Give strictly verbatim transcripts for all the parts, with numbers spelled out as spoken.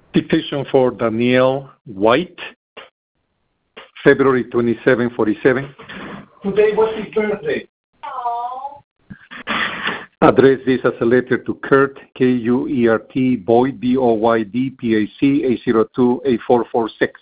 Dictation for Danielle White, February twenty-seventh, forty-seven. Today was his birthday. Address this as a letter to Kurt, K U E R T, Boyd, B O Y D, P A C, eight zero two, eight four four six.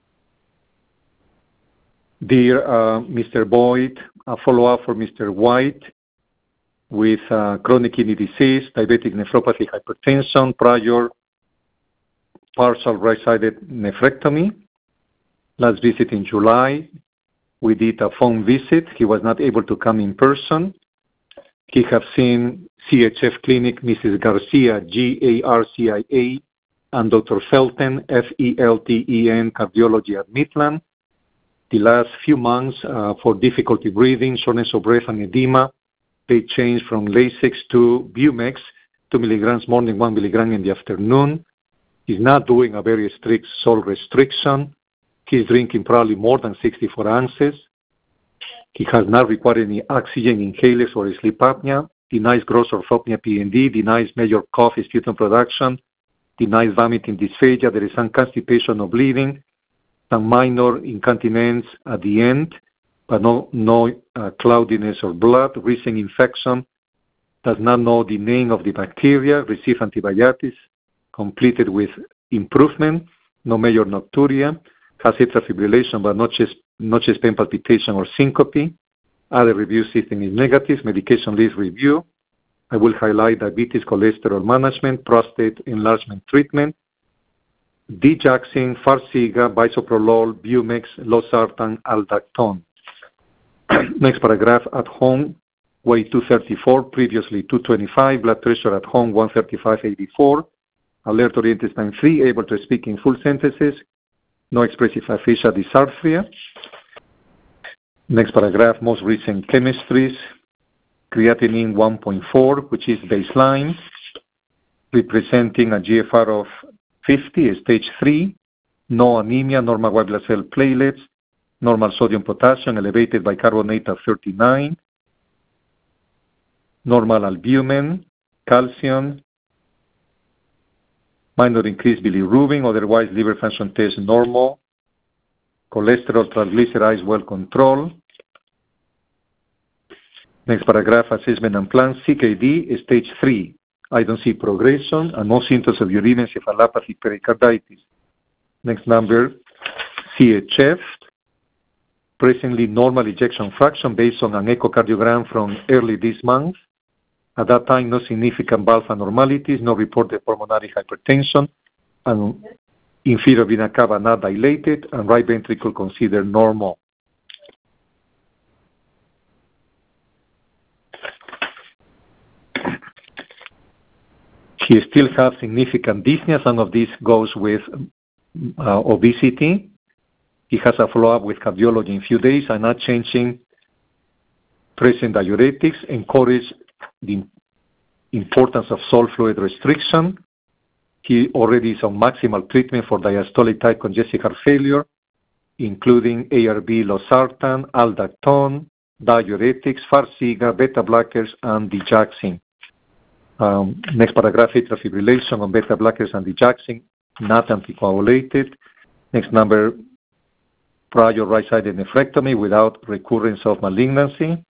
Dear uh, Mister Boyd, a follow-up for Mister White with uh, chronic kidney disease, diabetic nephropathy, hypertension, prior partial right-sided nephrectomy. Last visit in July, we did a phone visit. He was not able to come in person. He have seen C H F Clinic, Missus Garcia, G A R C I A, and Doctor Felten, F E L T E N, cardiology at Midland. The last few months, uh, for difficulty breathing, shortness of breath, and edema, they changed from Lasix to Bumex, two milligrams morning, one milligram in the afternoon. He's not doing a very strict salt restriction. He's drinking probably more than sixty-four ounces. He has not required any oxygen inhalers or sleep apnea, denies gross orthopnea P N D, denies major cough, sputum production, denies vomiting dysphagia. There is some constipation or bleeding, some minor incontinence at the end, but no, no uh, cloudiness or blood, recent infection, does not know the name of the bacteria, received antibiotics, completed with improvement, no major nocturia, has atrial fibrillation but not chest, not chest pain, palpitation, or syncope. Other review system is negative. Medication list review. I will highlight diabetes, cholesterol management, prostate enlargement treatment, digoxin, Farxiga, bisoprolol, Bumex, losartan, aldactone. Next paragraph, at home, weight two thirty-four, previously two twenty-five, blood pressure at home one thirty-five eighty-four, alert oriented time three, able to speak in full sentences, no expressive aphasia dysarthria. Next paragraph, most recent chemistries, creatinine one point four, which is baseline, representing a G F R of fifty, stage three, no anemia, normal white blood cell platelets, normal sodium potassium, elevated bicarbonate at thirty-nine, normal albumin, calcium, minor increased bilirubin, otherwise liver function test normal, cholesterol, triglycerides well controlled. Next paragraph, assessment and plan, C K D, stage three. I don't see progression and no symptoms of urine encephalopathy, pericarditis. Next number, C H F, presently normal ejection fraction based on an echocardiogram from early this month. At that time, no significant valve abnormalities, no reported pulmonary hypertension, and inferior vena cava not dilated, and right ventricle considered normal. He still has significant dyspnea. Some of this goes with uh, obesity. He has a follow-up with cardiology in a few days. I'm not changing present diuretics, encourage the importance of salt fluid restriction. He already is on maximal treatment for diastolic type congestive heart failure, including A R B, losartan, aldactone, diuretics, Farxiga, beta blockers, and digoxin. Um, next paragraph, atrial fibrillation on beta blockers and digoxin, not anticoagulated. Next number, prior right-sided nephrectomy without recurrence of malignancy.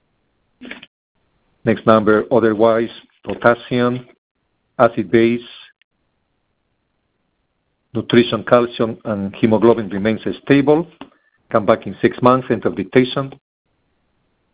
Next number, otherwise, potassium, acid base, nutrition, calcium, and hemoglobin remains stable. Come back in six months, end of dictation.